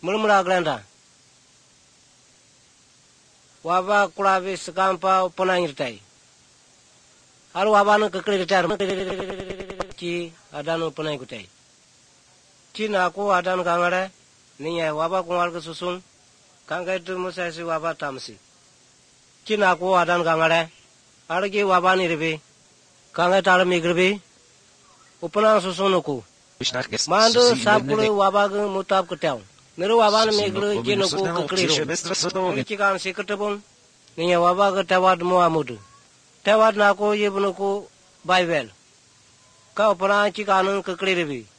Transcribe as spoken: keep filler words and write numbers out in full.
mulmula glanda. Waba kulavi sekampa penangirtai. Haru waba nu kekelitar ci adanu penangkutai. Cina aku adanu kangare niya waba kungal kesusung kangkai tu musasi waba tamsi. Cina aku adanu kangare argi waba ni rebi kangkai tar migrebi upana susunuku. Mandu sapule waba ke mutab ketau. Meru waba ni migre jinuku kekeliru. Cikan si ketebun niya waba ke tawad muamudu. Tawad naku yebunuku Bible. Kau pernah cikanun kekeliru.